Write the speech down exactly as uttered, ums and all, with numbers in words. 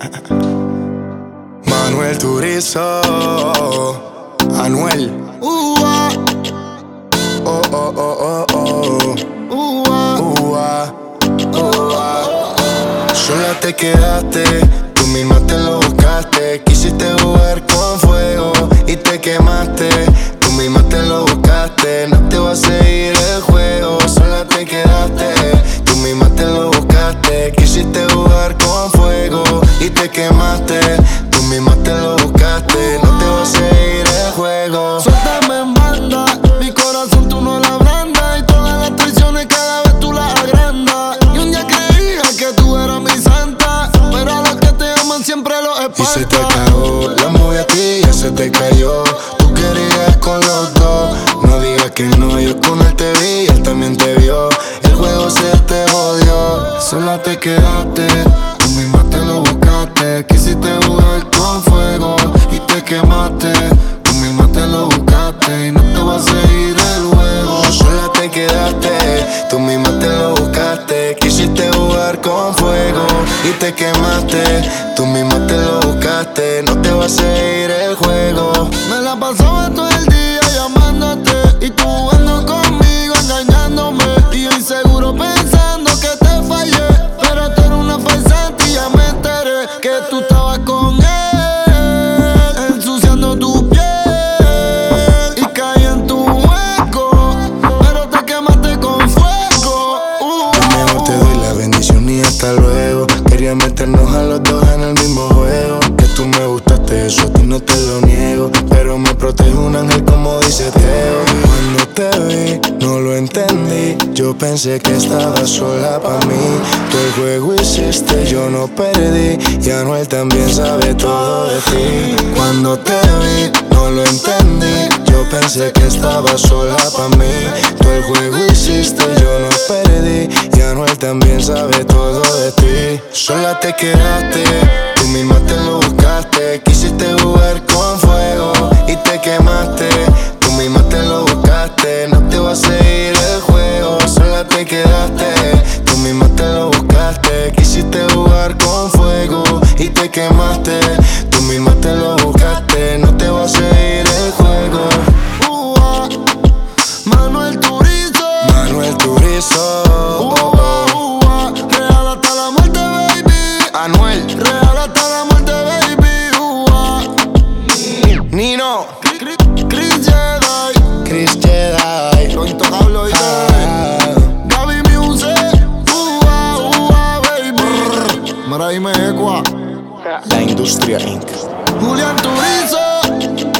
Manuel Turizo, Anuel. Uh, ah. Oh, oh, oh, oh, oh. Uh, ah. Uh, ah. Uh, ah. Sola te quedaste, tú misma te lo buscaste. Quisiste jugar con fuego y te quemaste. Tú misma te lo buscaste, no te va a seguir el juego. Sola te quedaste, tú misma te lo buscaste. Quisiste jugar con fuego y te quemaste. Tú misma te lo buscaste, no te va a seguir el juego. Suéltame en banda, mi corazón tú no la abrandas. Y todas las traiciones cada vez tú las agrandas. Y un día creía que tú eras mi santa, pero a los que te aman siempre los Y espantas. se te cagó, la movie a ti ya se te cayó. Tú querías con los dos, no digas que no. Yo con él te vi y él también te vio. El juego se te jodió, sola te quedaste. Tú misma te lo buscaste. Quisiste jugar con fuego y te quemaste. Tú misma te lo buscaste y no te va a seguir el juego. Sola te quedaste, tú misma te lo buscaste. Quisiste jugar con fuego y te quemaste. Tú misma te lo buscaste, no te va a seguir el juego. Me la pasaba todo el día llamándote y tú jugando conmigo, engañándome. Y yo inseguro pensando que te fallé, pero tú eres una farsante y ya me enteré que tú estabas con él, ensuciando tu piel y caí en tu hueco, pero te quemaste con fuego. Uh, Yo mejor te doy la bendición y hasta luego. Quería meternos a los dos en el mismo juego. Que tú me gustaste, eso a ti no te lo niego. Pero me protege un ángel como dice Teo. Cuando te vi, no lo entendí. Yo pensé que estabas sola pa' mí. Tú el juego hiciste, yo no perdí. Y Anuel también sabe todo de ti. Cuando te vi, no lo entendí. Yo pensé que estabas sola pa' mí. Tú el juego hiciste, yo no perdí. Y Anuel también sabe todo de ti. Sola te quedaste, tú misma te lo buscaste. Quisiste jugar con fuego y te quemaste. Tú misma te lo buscaste, no te va a seguir el juego. Sola te quedaste, tú misma te lo buscaste. Quisiste jugar con fuego y te quemaste. Tú misma te lo buscaste, no te va a seguir el juego. uh, ah. Manuel Turizo, Manuel Turizo, uh, ah, uh, ah. Real hasta la muerte, baby. Anuel, Real hasta la muerte, baby. Uh, ah. Nino, Chris Jedi, Chris Jedi, lo intocable, oíste. ah, Gaby Music, uh, ah, uh, ah, baby. Mara y Mecua, La Industria incorporated. Julián Turizo.